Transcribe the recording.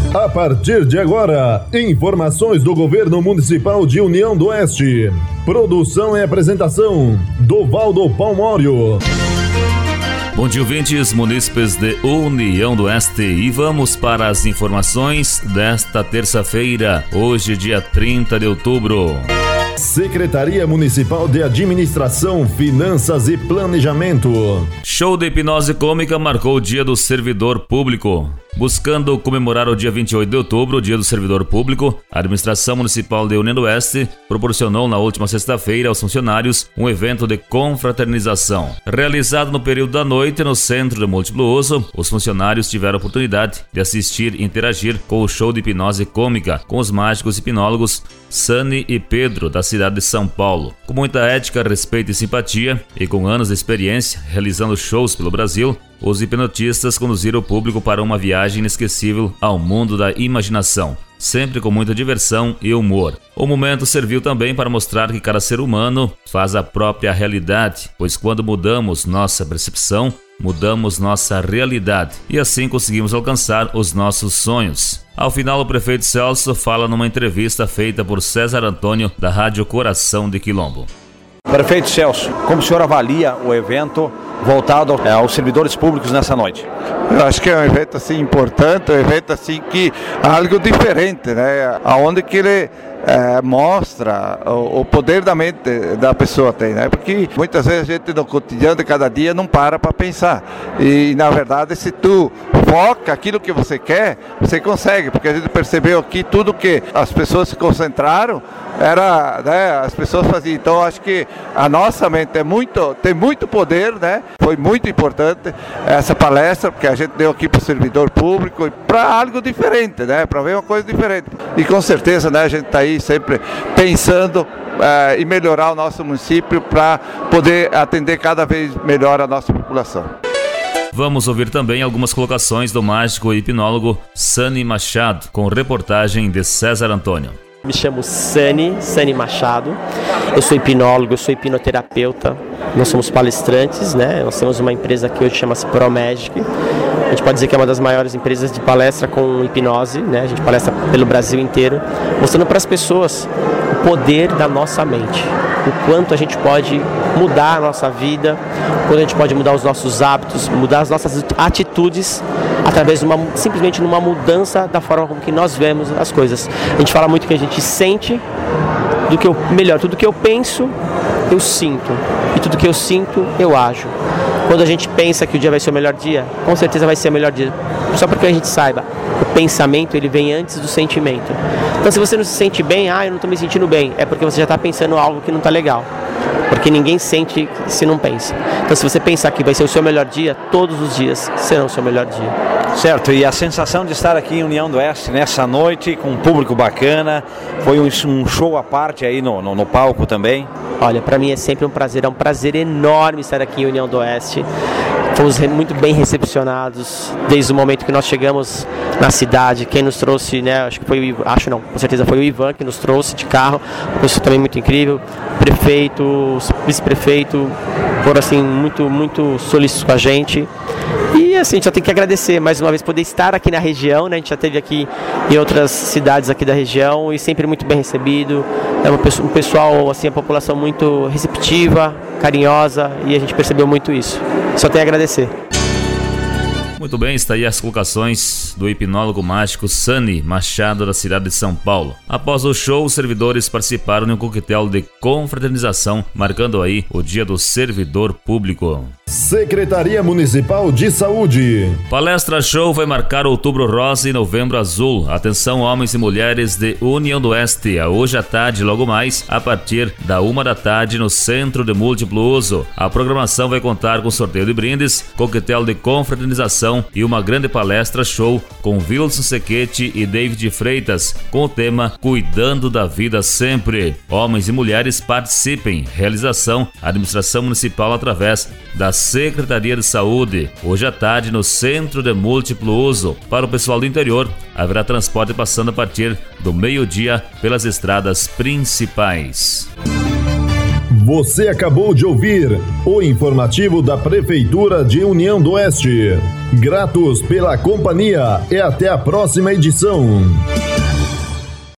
A partir de agora, informações do Governo Municipal de União do Oeste. Produção e apresentação, Dovaldo Palmório. Bom dia, ouvintes munícipes de União do Oeste, e vamos para as informações desta terça-feira, hoje dia 30 de outubro. Secretaria Municipal de Administração, Finanças e Planejamento. Show de hipnose cômica marcou o Dia do Servidor Público. Buscando comemorar o dia 28 de outubro, o Dia do Servidor Público, a Administração Municipal de União do Oeste proporcionou na última sexta-feira aos funcionários um evento de confraternização. Realizado no período da noite no Centro de Múltiplo Uso, os funcionários tiveram a oportunidade de assistir e interagir com o show de hipnose cômica com os mágicos hipnólogos Sani e Pedro, da cidade de São Paulo. Com muita ética, respeito e simpatia, e com anos de experiência realizando shows pelo Brasil, os hipnotistas conduziram o público para uma viagem inesquecível ao mundo da imaginação, sempre com muita diversão e humor. O momento serviu também para mostrar que cada ser humano faz a própria realidade, pois quando mudamos nossa percepção, mudamos nossa realidade e assim conseguimos alcançar os nossos sonhos. Ao final, o prefeito Celso fala numa entrevista feita por César Antônio, da Rádio Coração de Quilombo. Prefeito Celso, como o senhor avalia o evento voltado aos servidores públicos nessa noite? Eu acho que é um evento assim importante, um evento assim que é algo diferente, né? Aonde que ele mostra o poder da mente da pessoa tem, né? Porque muitas vezes a gente no cotidiano de cada dia não para pensar, e na verdade se tu foca aquilo que você quer, você consegue, porque a gente percebeu aqui tudo que as pessoas se concentraram era, né, as pessoas faziam. Então acho que a nossa mente tem muito poder, né? Foi muito importante essa palestra, porque a gente deu aqui para o servidor público para algo diferente, né? Para ver uma coisa diferente. E com certeza, né, a gente está aí sempre pensando em melhorar o nosso município para poder atender cada vez melhor a nossa população. Vamos ouvir também algumas colocações do mágico e hipnólogo Sani Machado, com reportagem de César Antônio. Me chamo Sani Machado, eu sou hipnólogo, eu sou hipnoterapeuta, nós somos palestrantes, né? Nós temos uma empresa que hoje chama-se ProMagic. A gente pode dizer que é uma das maiores empresas de palestra com hipnose, né? A gente palestra pelo Brasil inteiro, mostrando para as pessoas o poder da nossa mente, o quanto a gente pode mudar a nossa vida, quando a gente pode mudar os nossos hábitos, mudar as nossas atitudes através de simplesmente numa mudança da forma como que nós vemos as coisas. A gente fala muito que a gente sente tudo que eu penso, eu sinto, e tudo que eu sinto, eu ajo. Quando a gente pensa que o dia vai ser o melhor dia, com certeza vai ser o melhor dia. Só porque a gente saiba, o pensamento ele vem antes do sentimento. Então se você não se sente bem, eu não estou me sentindo bem, é porque você já está pensando algo que não está legal. Porque ninguém sente se não pensa. Então se você pensar que vai ser o seu melhor dia, todos os dias serão o seu melhor dia. Certo, e a sensação de estar aqui em União do Oeste nessa noite, com um público bacana, foi um show à parte aí no palco também? Olha, para mim é sempre um prazer enorme estar aqui em União do Oeste. Fomos muito bem recepcionados desde o momento que nós chegamos na cidade. Quem nos trouxe, né, com certeza foi o Ivan que nos trouxe de carro, uma pessoa também muito incrível, prefeito, vice-prefeito, foram assim muito solícitos com a gente. E assim, a gente só tem que agradecer mais uma vez poder estar aqui na região, né? A gente já esteve aqui em outras cidades aqui da região e sempre muito bem recebido. É um pessoal, assim, a população muito receptiva, carinhosa, e a gente percebeu muito isso. Só tenho a agradecer. Muito bem, está aí as colocações do hipnólogo mágico Sani Machado, da cidade de São Paulo. Após o show, os servidores participaram de um coquetel de confraternização, marcando aí o Dia do Servidor Público. Secretaria Municipal de Saúde. Palestra show vai marcar Outubro Rosa e Novembro Azul. Atenção, homens e mulheres de União do Oeste. Hoje à tarde, logo mais, a partir da 1 da tarde, no Centro de Múltiplo Uso. A programação vai contar com sorteio de brindes, coquetel de confraternização e uma grande palestra show com Wilson Sequete e David Freitas, com o tema Cuidando da Vida Sempre. Homens e mulheres participem. Realização: Administração Municipal através da Secretaria de Saúde. Hoje à tarde, no Centro de Múltiplo Uso. Para o pessoal do interior, haverá transporte passando a partir do meio-dia pelas estradas principais. Você acabou de ouvir o informativo da Prefeitura de União do Oeste. Gratos pela companhia e até a próxima edição.